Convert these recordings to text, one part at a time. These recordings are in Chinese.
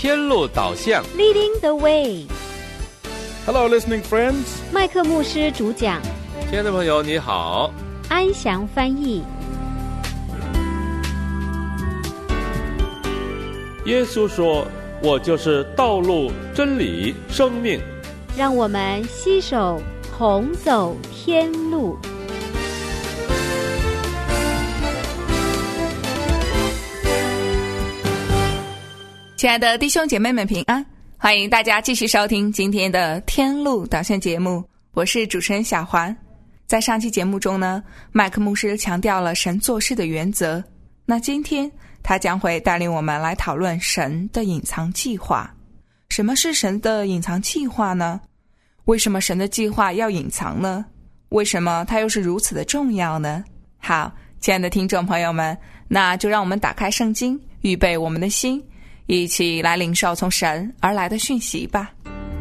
天路导向 Leading the way. Hello, listening friends. 麦克牧师主讲， 亲爱的朋友你好， 安祥翻译。 耶稣说，我就是道路、真理、生命。 让我们携手同走天路。 亲爱的弟兄姐妹们平安，欢迎大家继续收听今天的天路导向节目，我是主持人小环。在上期节目中呢，麦克牧师强调了神做事的原则，那今天他将会带领我们来讨论神的隐藏计划。什么是神的隐藏计划呢？为什么神的计划要隐藏呢？为什么它又是如此的重要呢？好，亲爱的听众朋友们，那就让我们打开圣经，预备我们的心，一起来领受从神而来的讯息吧。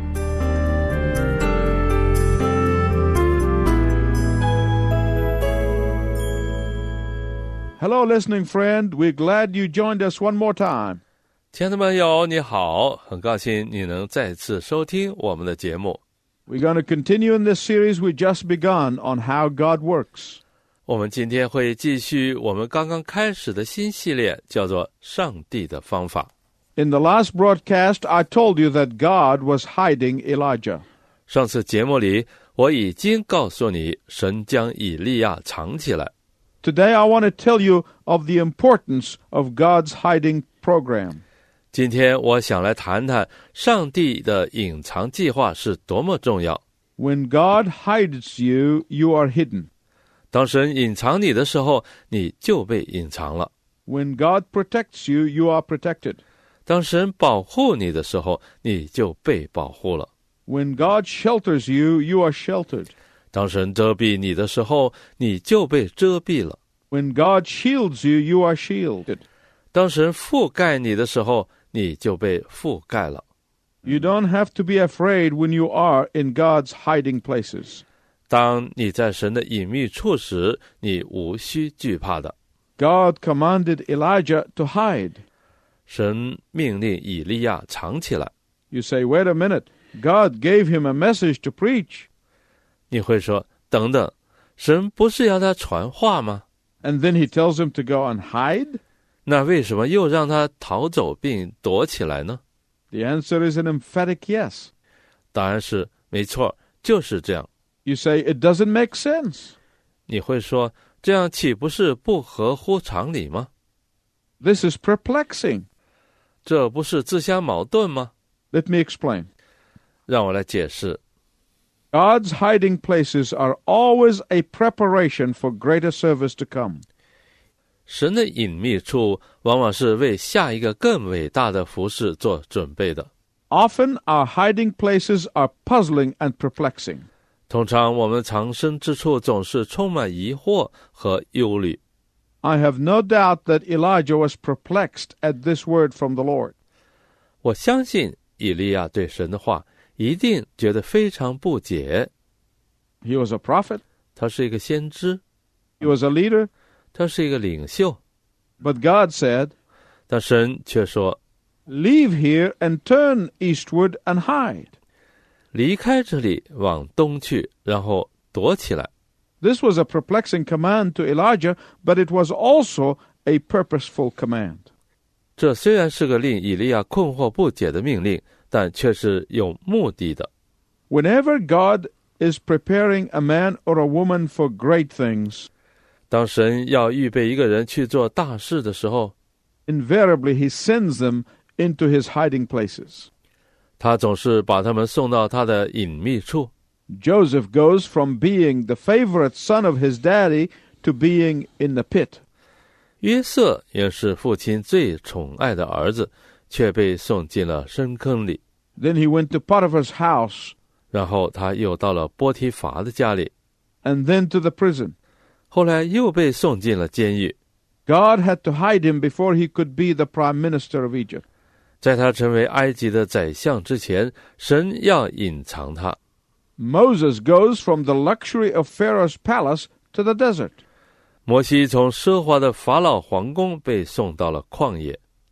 Hello, listening friend. We're glad you joined us one more time. 亲爱的朋友你好，很高兴你能再次收听我们的节目。 We're going to continue in this series we just begun on how God works. 我们今天会继续我们刚刚开始的新系列，叫做上帝的方法。 In the last broadcast, I told you that God was hiding Elijah. 上次节目里我已经告诉你，神将以利亚藏起来。 Today, I want to tell you of the importance of God's hiding program. 今天我想来谈谈上帝的隐藏计划是多么重要。 When God hides you, you are hidden. 当神隐藏你的时候，你就被隐藏了。 When God protects you, you are protected. 当神保护你的时候，你就被保护了。 When God shelters you, you are sheltered. 当神遮蔽你的时候，你就被遮蔽了。 When God shields you, you are shielded. 当神覆盖你的时候，你就被覆盖了。 You don't have to be afraid when you are in God's hiding places. 当你在神的隐秘处时，你无需惧怕的。 God commanded Elijah to hide. 神命令以利亚藏起来。 You say, wait a minute. God gave him a message to preach. 你会说，等等，神不是要他传话吗？ And then he tells him to go and hide? 那为什么又让他逃走并躲起来呢？ The answer is an emphatic yes. 答案是没错，就是这样。 You say, it doesn't make sense. 你会说，这样岂不是不合乎常理吗？ This is perplexing. 这不是自相矛盾吗？ Let me explain. 让我来解释。 God's hiding places are always a preparation for greater service to come. 神的隐秘处往往是为下一个更伟大的服事做准备的。 Often our hiding places are puzzling and perplexing. 通常我们藏身之处总是充满疑惑和忧虑。 I have no doubt that Elijah was perplexed at this word from the Lord. 我相信以利亚对神的话一定觉得非常不解。 He was a prophet. 他是一个先知， He was a leader. 他是一个领袖， But God said, 但神却说， leave here and turn eastward and hide. 离开这里往东去，然后躲起来。 This was a perplexing command to Elijah, but it was also a purposeful command. 这虽然是个令以利亚困惑不解的命令，但却是有目的的。 Whenever God is preparing a man or a woman for great things, 当神要预备一个人去做大事的时候， invariably he sends them into his hiding places. 他总是把他们送到他的隐秘处。 Joseph goes from being the favorite son of his daddy to being in the pit. 约瑟也是父亲最宠爱的儿子，却被送进了深坑里。 Then he went to Potiphar's house, 然后他又到了波提乏的家里， and then to the prison. 后来又被送进了监狱。 God had to hide him before he could be the prime minister of Egypt. 在他成为埃及的宰相之前，神要隐藏他。 Moses goes from the luxury of Pharaoh's palace to the desert. 摩西从奢华的法老皇宫被送到了旷野。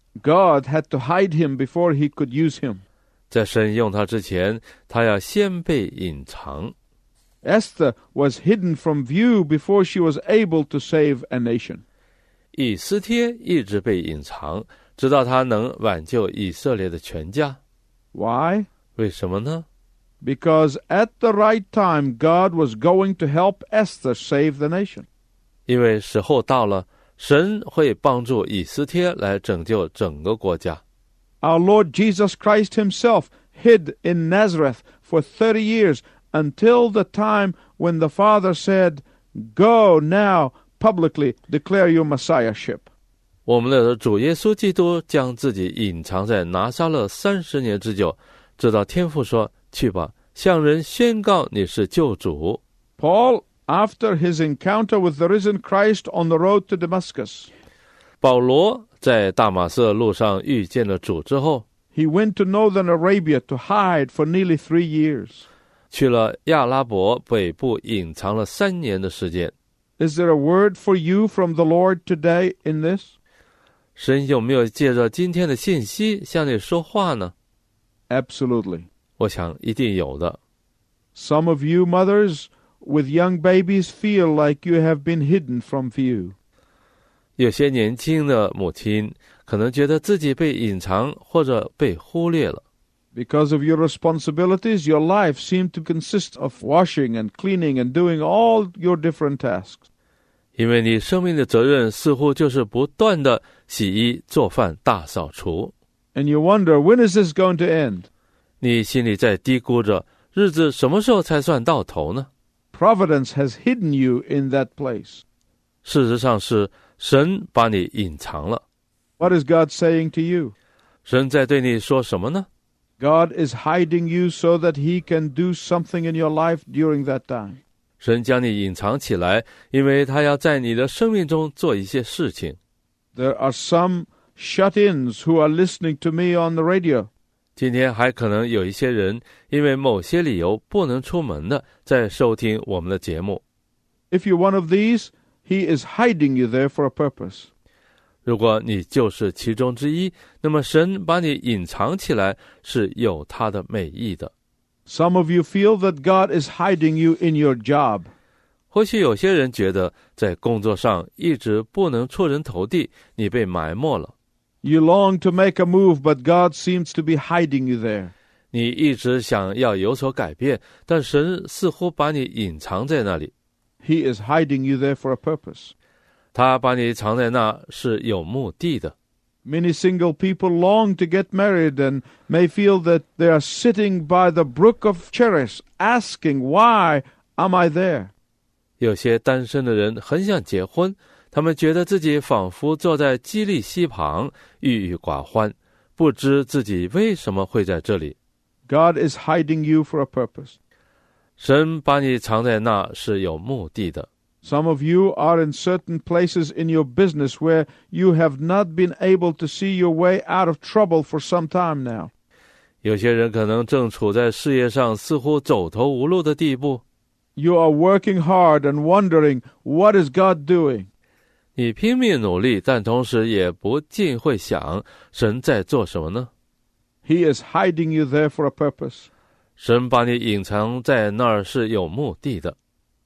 God had to hide him before he could use him. 在神用他之前，他要先被隐藏。 Esther was hidden from view before she was able to save a nation. 以斯帖一直被隐藏，直到他能挽救以色列的全家。 Why? 为什么呢？ Because at the right time, God was going to help Esther save the nation. 因为时候到了，神会帮助以斯帖来拯救整个国家。 Our Lord Jesus Christ himself hid in Nazareth for 30 years until the time when the Father said, "Go now, publicly declare your Messiahship." 我们的主耶稣基督将自己隐藏在拿撒勒30年之久，直到天父说：“去吧，向人宣告你是救主。” Paul, after his encounter with the risen Christ on the road to Damascus, 保罗在大马色路上遇见了主之后， he went to northern Arabia to hide for nearly 3 years. 去了亚拉伯北部，隐藏了3年的时间。 Is there a word for you from the Lord today in this? 神有没有借着今天的信息向你说话呢？ Absolutely. 我想一定有的。 Some of you mothers with young babies feel like you have been hidden from view. 有些年轻的母亲可能觉得自己被隐藏或者被忽略了。 Because of your responsibilities, your life seemed to consist of washing and cleaning and doing all your different tasks. 因为你生命的责任似乎就是不断的洗衣、做饭、大扫除。 And you wonder, when is this going to end? 你心里在嘀咕着，日子什么时候才算到头呢？ Providence has hidden you in that place. 事实上是神把你隐藏了。 What is God saying to you? 神在对你说什么呢？ God is hiding you so that he can do something in your life during that time. 神将你隐藏起来，因为他要在你的生命中做一些事情。 There are some shut-ins who are listening to me on the radio. 今天还可能有一些人因为某些理由不能出门的，在收听我们的节目。 If you're one of these, he is hiding you there for a purpose. 如果你就是其中之一，那么神把你隐藏起来是有他的美意的。 Some of you feel that God is hiding you in your job. 或许有些人觉得在工作上一直不能出人头地，你被埋没了。 You long to make a move, but God seems to be hiding you there. 你一直想要有所改变，但神似乎把你隐藏在那里。 He is hiding you there for a purpose. 他把你藏在那是有目的的。 Many single people long to get married and may feel that they are sitting by the brook of Cherith, asking, "Why am I there?" 有些单身的人很想结婚，他们觉得自己仿佛坐在基利溪旁，郁郁寡欢，不知自己为什么会在这里。 God is hiding you for a purpose. 神把你藏在那是有目的的。 Some of you are in certain places in your business where you have not been able to see your way out of trouble for some time now. 有些人可能正处在事业上似乎走投无路的地步。 You are working hard and wondering, what is God doing? 你拼命努力，但同时也不禁会想，神在做什么呢？ He is hiding you there for a purpose. 神把你隐藏在那儿是有目的的。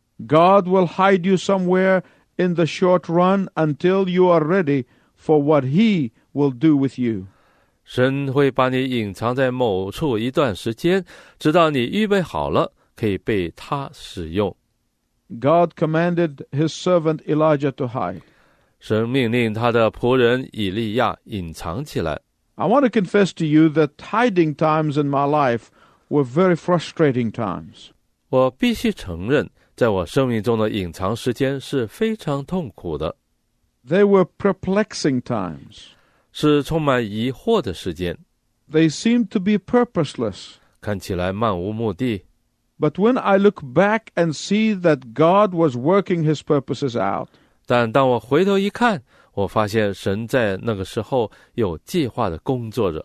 God will hide you somewhere in the short run until you are ready for what He will do with you. 神会把你隐藏在某处一段时间，直到你预备好了，可以被他使用。 God commanded His servant Elijah to hide. 神命令他的仆人以利亚隐藏起来。 I want to confess to you that hiding times in my life were very frustrating times. 我必须承认，在我生命中的隐藏时间是非常痛苦的， They were perplexing times. 是充满疑惑的时间， They seemed to be purposeless. 看起来漫无目的。 But when I look back and see that God was working His purposes out, 但当我回头一看，我发现神在那个时候有计划的工作着，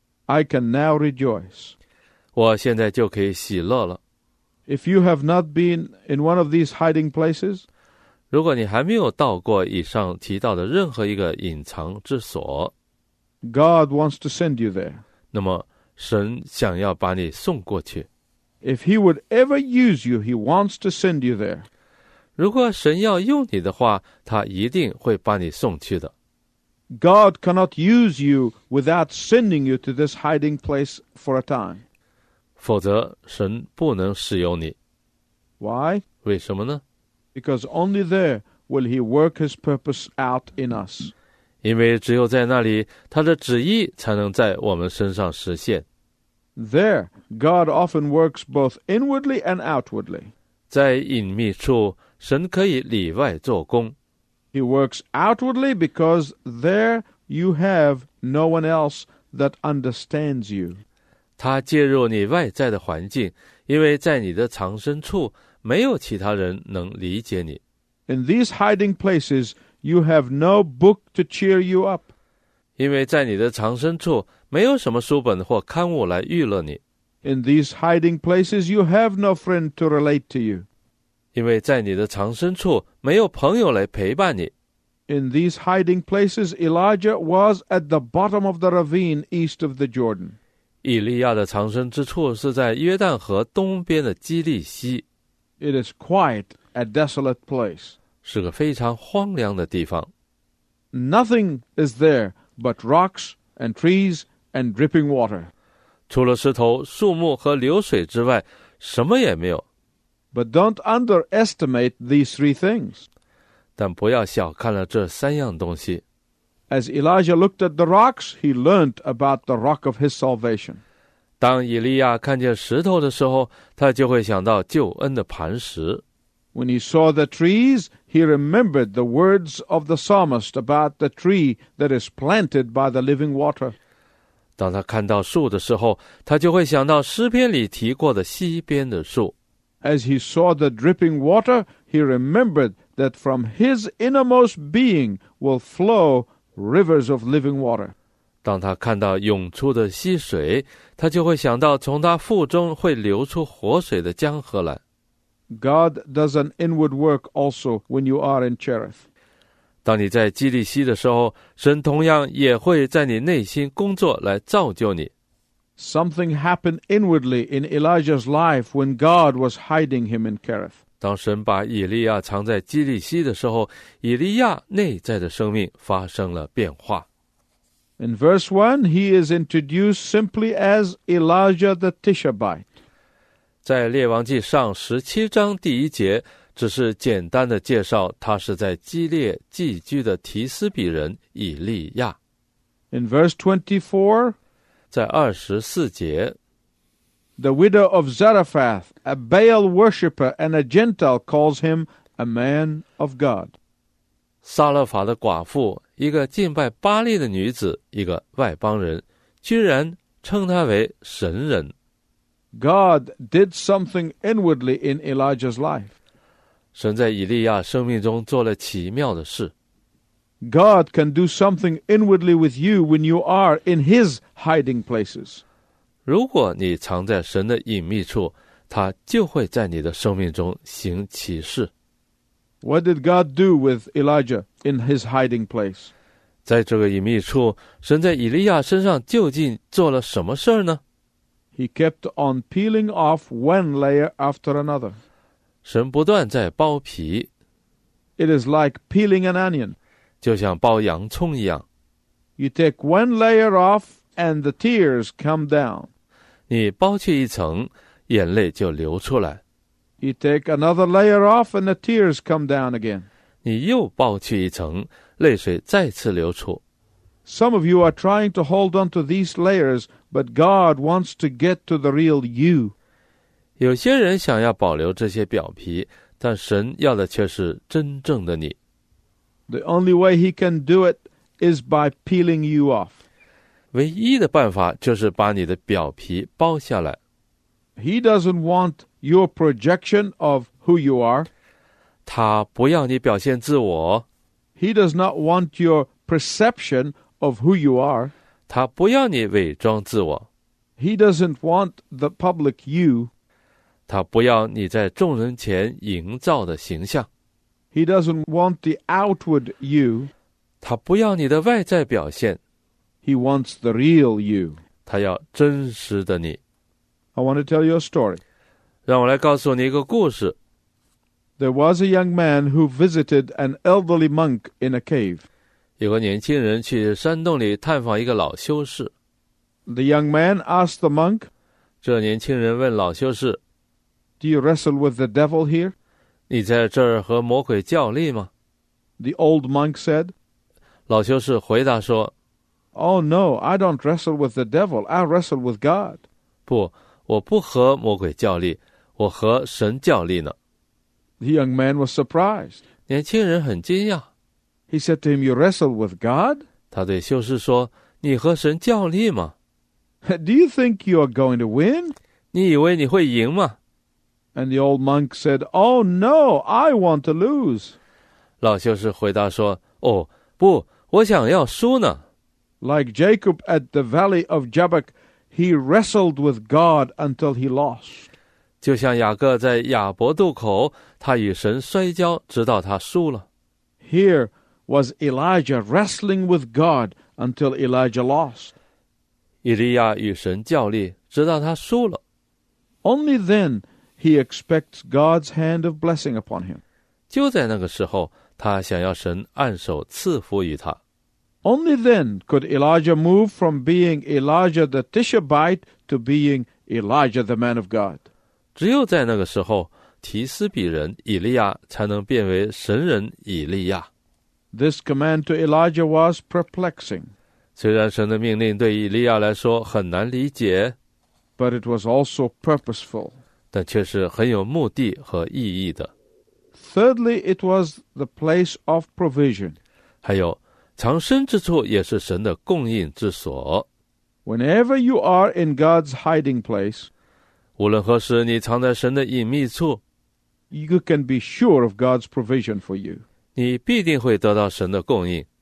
I can now rejoice. 我现在就可以喜乐了。 If you have not been in one of these hiding places, 如果你还没有到过以上提到的任何一个隐藏之所， God wants to send you there. 那么神想要把你送过去。 If he would ever use you, he wants to send you there. 如果神要用你的话，他一定会把你送去的。 God cannot use you without sending you to this hiding place for a time. 否则神不能使用你。 Why? 为什么呢？ Because only there will he work his purpose out in us. 因为只有在那里，他的旨意才能在我们身上实现。 There, God often works both inwardly and outwardly. 在隐秘处，神可以里外做工。 He works outwardly because there you have no one else that understands you. 他介入你外在的环境，因为在你的藏身处，没有其他人能理解你。 In these hiding places, you have no book to cheer you up. 因为在你的藏身处，没有什么书本或刊物来娱乐你。 In these hiding places, you have no friend to relate to you. 因为在你的藏身处，没有朋友来陪伴你。 In these hiding places, Elijah was at the bottom of the ravine east of the Jordan. 以利亚的藏身之处是在约旦河东边的基利溪， It is quite a desolate place. 是个非常荒凉的地方。 Nothing is there but rocks and trees and dripping water. 除了石头、树木和流水之外，什么也没有。 But don't underestimate these three things. 但不要小看了这三样东西。 As Elijah looked at the rocks, he learned about the rock of his salvation. 当以利亚看见石头的时候，他就会想到救恩的磐石。 When he saw the trees, he remembered the words of the psalmist about the tree that is planted by the living water. 当他看到树的时候，他就会想到诗篇里提过的溪边的树。 As he saw the dripping water, he remembered that from his innermost being will flow rivers of living water. 当他看到涌出的溪水，他就会想到从他腹中会流出活水的江河来。 God does an inward work also when you are in Cherith. 当你在基利溪的时候，神同样也会在你内心工作来造就你。 Something happened inwardly in Elijah's life when God was hiding him in Cherith. 当神把以利亚藏在基利溪的时候，以利亚内在的生命发生了变化。 In verse 1, he is introduced simply as Elijah the Tishabite. 在列王记上17章第1节，只是简单的介绍他是在基列寄居的提斯比人以利亚。 In verse 24, 在24节， the widow of Zarephath, a Baal worshipper and a Gentile, calls him a man of God. 撒勒法的寡妇，一个敬拜巴力的女子，一个外邦人，居然称她为神人。 God did something inwardly in Elijah's life. 神在以利亚生命中做了奇妙的事。 God can do something inwardly with you when you are in his hiding places. 如果你藏在神的隐秘处，他就会在你的生命中行奇事。 What did God do with Elijah in his hiding place? 在这个隐秘处，神在以利亚身上究竟做了什么事儿呢？ He kept on peeling off one layer after another. 神不断在剥皮， It is like peeling an onion. 就像剥洋葱一样。 You take one layer off and the tears come down. 你剥去一层，眼泪就流出来； You take another layer off and the tears come down again. 你又剥去一层，泪水再次流出。 Some of you are trying to hold on to these layers, but God wants to get to the real you. 有些人想要保留这些表皮，但神要的却是真正的你。 The only way he can do it is by peeling you off. 唯一的办法就是把你的表皮剥下来。 He doesn't want your projection of who you are. 他不要你表现自我， He does not want your perception of who you are. 他不要你伪装自我， He doesn't want the public you. 他不要你在众人前营造的形象， He doesn't want the outward you. 他不要你的外在表现。 He wants the real you. 他要真实的你。 I want to tell you a story. 让我来告诉你一个故事。 There was a young man who visited an elderly monk in a cave. 有个年轻人去山洞里探访一个老修士。 The young man asked the monk, 这年轻人问老修士： Do you wrestle with the devil here? 你在这儿和魔鬼较力吗？ The old monk said, 老修士回答说： Oh no, I don't wrestle with the devil. I wrestle with God. 不，我不和魔鬼较力，我和神较力呢。 The young man was surprised. 年轻人很惊讶， He said to him, You wrestle with God? 他对修士说：你和神较力吗？ Do you think you are going to win? 你以为你会赢吗？ And the old monk said, Oh no, I want to lose. 老修士回答说：哦，不，我想要输呢。 Like Jacob at the valley of Jabbok, he wrestled with God until he lost. 就像雅各在雅博渡口，他与神摔跤，直到他输了。 Here was Elijah wrestling with God until Elijah lost. 以利亚与神较力，直到他输了。 Only then he expects God's hand of blessing upon him. 就在那个时候，他想要神按手赐福于他。 Only then could Elijah move from being Elijah the Tishbite to being Elijah the man of God. 只有在那个时候，提斯比人以利亚才能变为神人以利亚。 This command to Elijah was perplexing, 虽然神的命令对以利亚来说很难理解， but it was also purposeful. 但却是很有目的和意义的。 Thirdly, it was the place of provision. 还有，藏身之处也是神的供应之所。 Whenever you are in God's hiding place, 无论何时你藏在神的隐秘处， you can be sure of God's provision for you. 你必定会得到神的供应，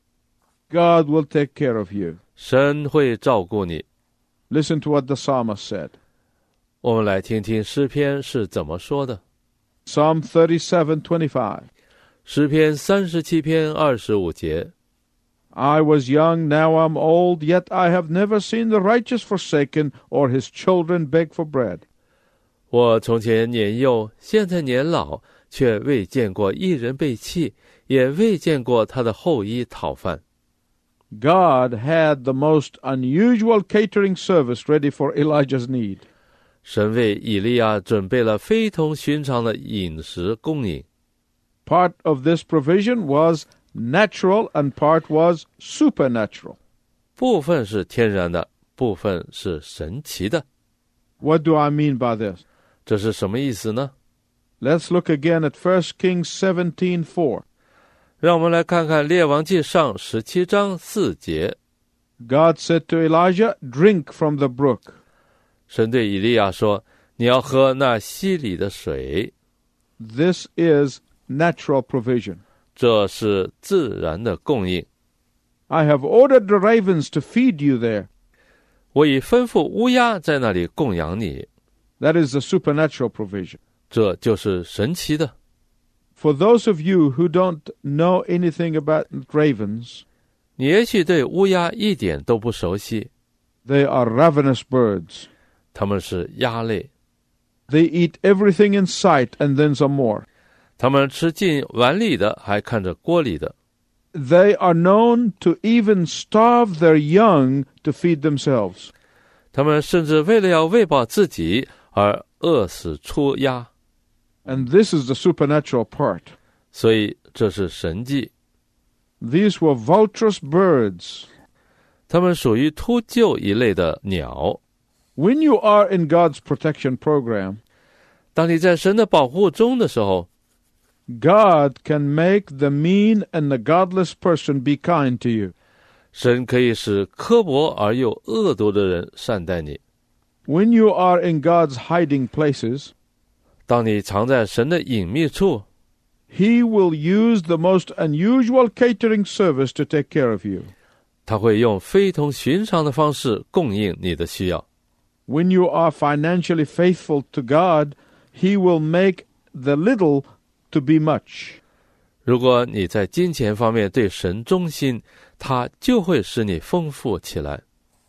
God will take care of you. 神会照顾你。 Listen to what the psalmist said. 我们来听听诗篇是怎么说的。 Psalm 37:25. 诗篇37篇25节。 I was young, now I'm old, yet I have never seen the righteous forsaken or his children beg for bread. 我从前年幼，现在年老，却未见过一人被弃，也未见过他的后裔讨饭。 God had the most unusual catering service ready for Elijah's need. 神为以利亚准备了非同寻常的饮食供应。 Part of this provision was natural and part was supernatural. 部分是天然的，部分是神奇的。 What do I mean by this? 这是什么意思呢？ Let's look again at 1 Kings 17:4. 让我们来看看列王纪上17章4节。 God said to Elijah, Drink from the brook. 神对以利亚说：你要喝那溪里的水。 This is natural provision. 这是自然的供应。 I have ordered the ravens to feed you there. 我已吩咐乌鸦在那里供养你。 That is the supernatural provision. 这就是神奇的。 For those of you who don't know anything about ravens, 你也许对乌鸦一点都不熟悉， they are ravenous birds. 它们是鸦类， They eat everything in sight and then some more. 它们吃尽碗里的，还看着锅里的。 They are known to even starve their young to feed themselves. 它们甚至为了要喂饱自己而饿死出鸦。 And this is the supernatural part. 所以这是神迹。 These were vulturous birds. 它们属于秃鹫一类的鸟。 When you are in God's protection program, 当你在神的保护中的时候， God can make the mean and the godless person be kind to you. 神可以使刻薄而又恶毒的人善待你。 When you are in God's hiding places, 当你藏在神的隐秘处， He will use the most unusual catering service to take care of you. 他会用非同寻常的方式供应你的需要。 When you are financially faithful to God, He will make the little to be much. 如果你在金钱方面对神忠心， 它就会使你丰富起来。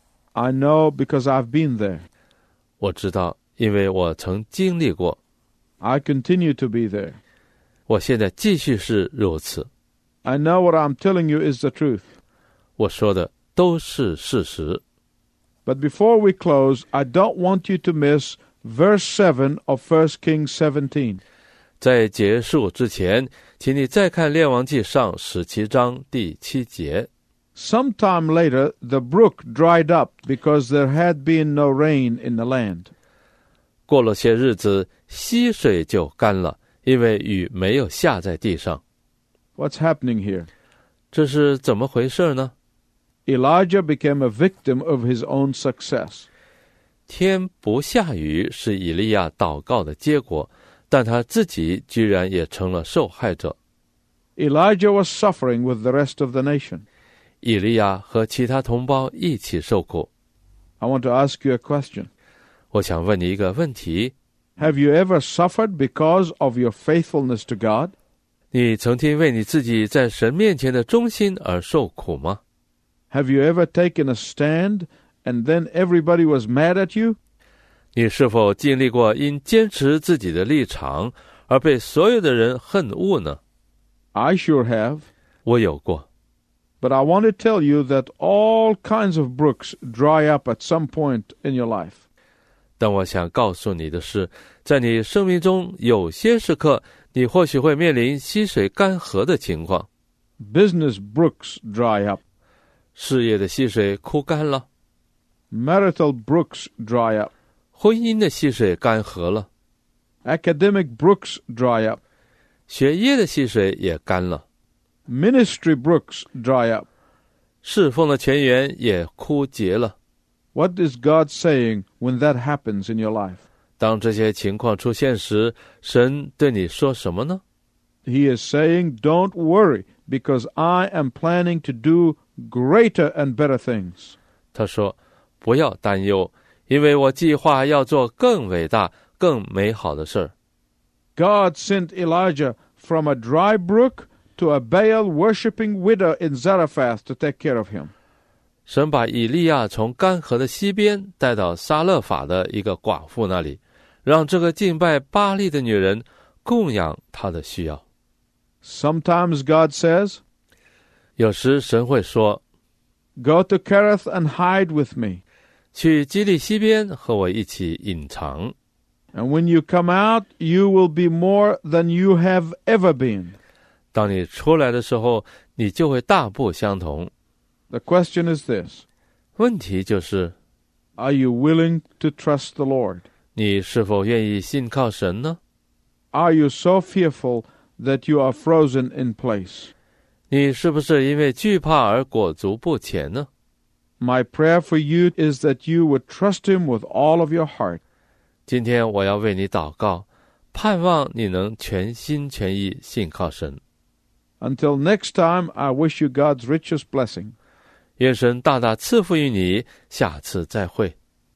I know because I've been there. 我知道，因为我曾经历过。 I continue to be there. 我现在继续是如此。 I know what I'm telling you is the truth. 我说的都是事实。 But before we close, I don't want you to miss verse 7 of 1 Kings 17. 在结束之前，请你再看列王记上17章第7节。 Sometime later, the brook dried up because there had been no rain in the land. 过了些日子，溪水就干了，因为雨没有下在地上。 What's happening here? 这是怎么回事呢？ Elijah became a victim of his own success. 天不下雨是以利亚祷告的结果，但他自己居然也成了受害者。 Elijah was suffering with the rest of the nation. 以利亚和其他同胞一起受苦。 I want to ask you a question. 我想问你一个问题， Have you ever suffered because of your faithfulness to God? 你曾经为你自己在神面前的忠心而受苦吗？ Have you ever taken a stand and then everybody was mad at you? 你是否经历过因坚持自己的立场而被所有的人恨恶呢？ I sure have. 我有过。 But I want to tell you that all kinds of brooks dry up at some point in your life. 但我想告诉你的是，在你生命中有些时刻，你或许会面临溪水干涸的情况。 Business brooks dry up. 事业的溪水枯干了， Marital brooks dry up. 婚姻的溪水干涸了， Academic brooks dry up. 学业的溪水也干了， Ministry brooks dry up. 侍奉的泉源也枯竭了。 What is God saying when that happens in your life? 当这些情况出现时，神对你说什么呢？ He is saying, don't worry, because I am planning to do greater and better things. 他说，不要担忧，因为我计划要做更伟大、更美好的事儿。 God sent Elijah from a dry brook to a Baal-worshipping widow in Zarephath to take care of him. 神把以利亚从干涸的西边带到撒勒法的一个寡妇那里，让这个敬拜巴力的女人供养她的需要。 Sometimes God says, 有时神会说， go to Kerith and hide with me. 去基利西边和我一起隐藏。 And when you come out, you will be more than you have ever been. 当你出来的时候，你就会大不相同。 The question is this, 问题就是， are you willing to trust the Lord? 你是否愿意信靠神呢？ Are you so fearful that you are frozen in place? 你是不是因为惧怕而裹足不前呢？ My prayer for you is that you would trust Him with all of your heart. 今天我要为你祷告，盼望你能全心全意信靠神。 Until next time, I wish you God's richest blessing. 愿神大大赐福于你，下次再会。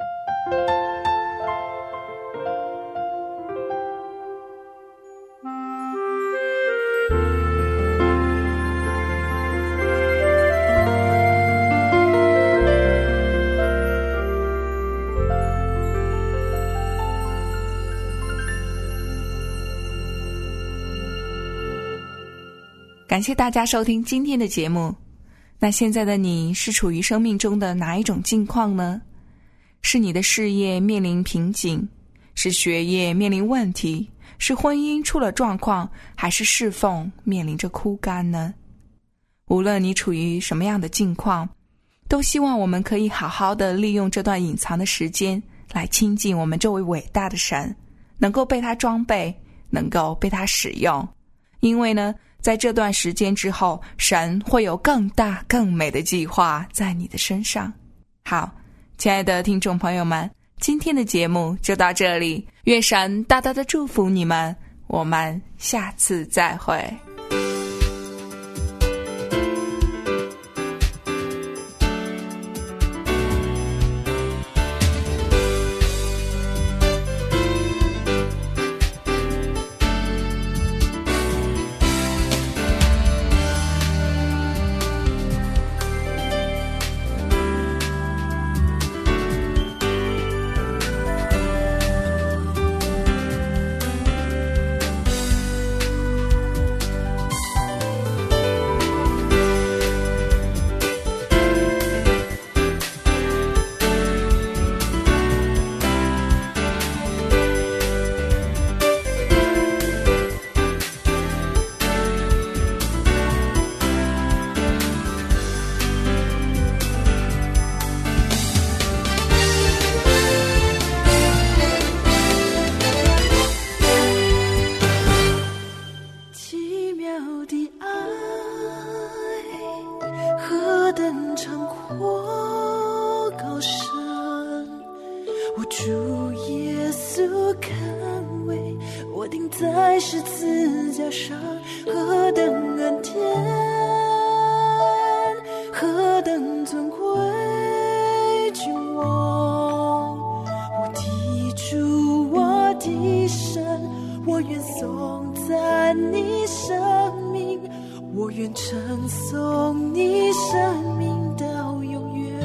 感谢大家收听今天的节目。那现在的你是处于生命中的哪一种境况呢？是你的事业面临瓶颈，是学业面临问题，是婚姻出了状况，还是侍奉面临着枯干呢？无论你处于什么样的境况，都希望我们可以好好的利用这段隐藏的时间来亲近我们这位伟大的神，能够被他装备，能够被他使用。因为呢，在这段时间之后，神会有更大更美的计划在你的身上。好，亲爱的听众朋友们，今天的节目就到这里，愿神大大的祝福你们，我们下次再会。 我主耶稣肯为我钉在十字架上，何等恩典，何等尊贵，君王，我的主，我的神，我愿颂赞你生命，我愿称颂你生命到永远。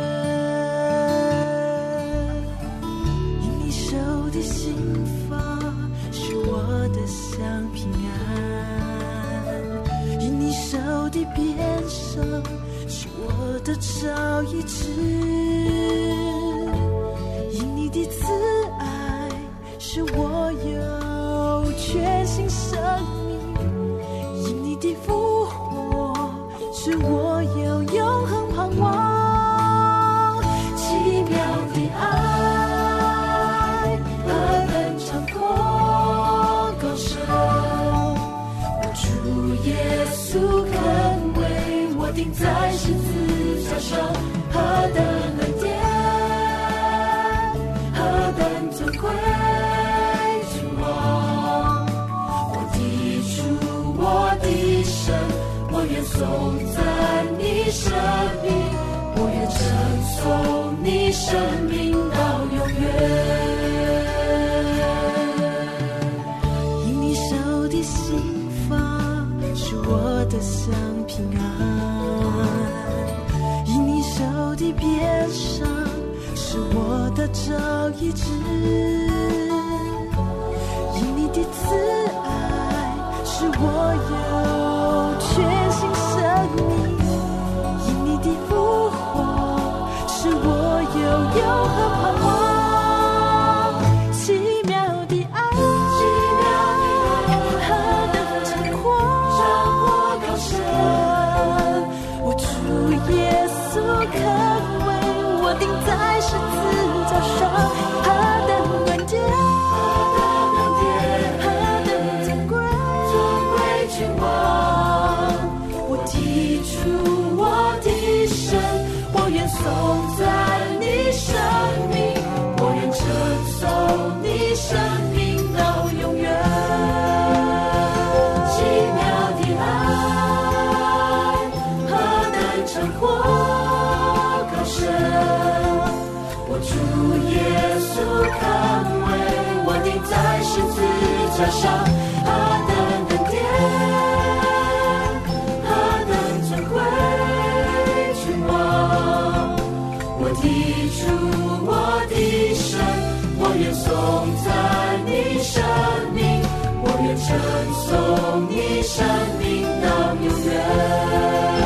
因你手的刑罚使我的享平安，因你手的鞭伤使我得着医治，因你的慈爱使我有全新生命，因你的复活使我有永恒盼望。奇妙的爱何等长阔高深，我主耶稣肯为我钉在十字架上，何等恩典，何等尊贵，君王，我的主，我的神，我愿颂赞你生命，我愿称颂你生命到永远。因你手的刑罚使我的享平安，因你手的鞭伤使我得着医治，因你的慈爱使我有全新生命，因你的复活使我有永恒盼望。奇妙的爱，奇妙的爱，何等长阔高深，我主耶稣肯为我钉在十字架上，何等恩典，何等尊贵，君王，我的主，我的神，我愿颂赞你生命，我愿称颂你生命到永远。奇妙的爱何等长阔高深，我主耶稣肯为我钉在十字架上，何等恩典，何等尊贵，君王，我的主，我的神，我愿颂赞你生命，我愿称颂你生命到永远。